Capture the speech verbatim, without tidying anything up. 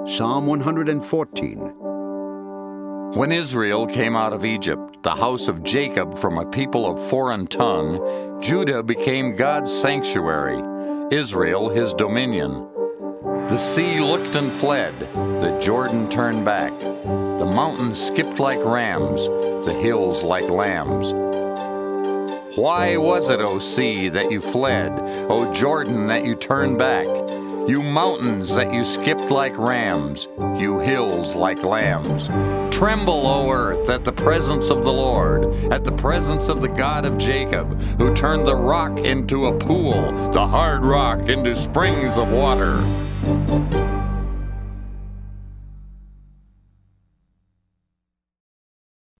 Psalm one hundred fourteen. When Israel came out of Egypt, the house of Jacob from a people of foreign tongue, Judah became God's sanctuary, Israel his dominion. The sea looked and fled, the Jordan turned back. The mountains skipped like rams, the hills like lambs. Why was it, O sea, that you fled, O Jordan, that you turned back? You mountains that you skipped like rams, you hills like lambs. Tremble, O earth, at the presence of the Lord, at the presence of the God of Jacob, who turned the rock into a pool, the hard rock into springs of water.